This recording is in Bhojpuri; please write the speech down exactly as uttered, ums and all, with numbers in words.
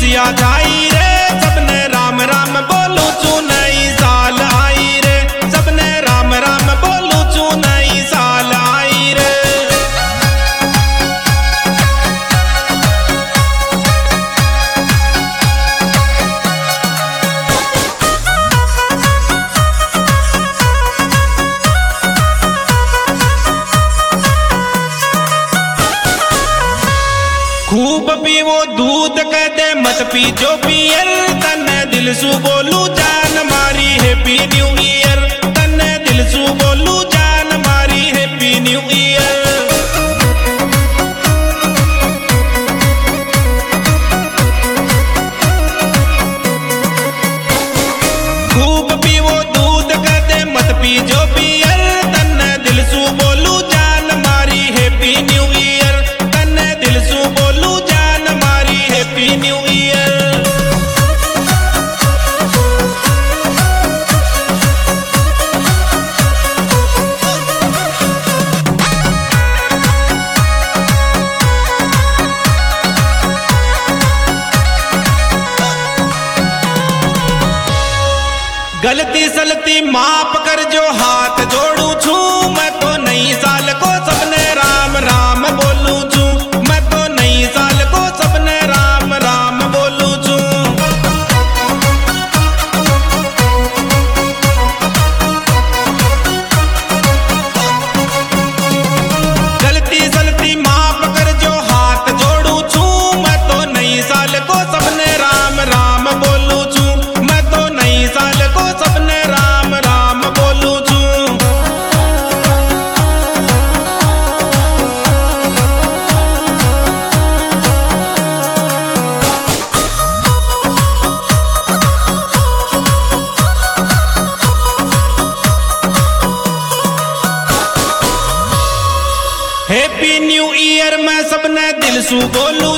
खुशियां छाई रे, सबने राम राम बोलू चू नई साल आई रे, सबने राम राम बोलू चू नई साल आई रे। खूब पीवो दूध कह दे मत पी जो पियर, तन्ने दिल सू बोलू जान मारी हैप्पी न्यू ईयर, तन्ने दिल सू बोलू जान मारी हैप्पी न्यू ईयर। खूब पीवो दूध कह दे मत पी जो पियर, तन्ने दिल सू बोलू जान मारी हैप्पी न्यू ईयर, तन्ने दिल सू बोलू जान मारी हैप्पी न्यू ईयर। गलती सलती माफ कर जो हाथ जोड़ू छू, मैं तो नई साल को सबने राम राम बोलू छू, मैं तो नई साल को सबने राम राम बोलू छू। गलती सलती माफ कर जो हाथ जोड़ू छू, मैं तो नई साल को सबने राम राम बोलू छू, मैं तो नई साल को सबने राम राम बोलू छू। हैप्पी न्यू ईयर मैं सबने दिल सू बोलू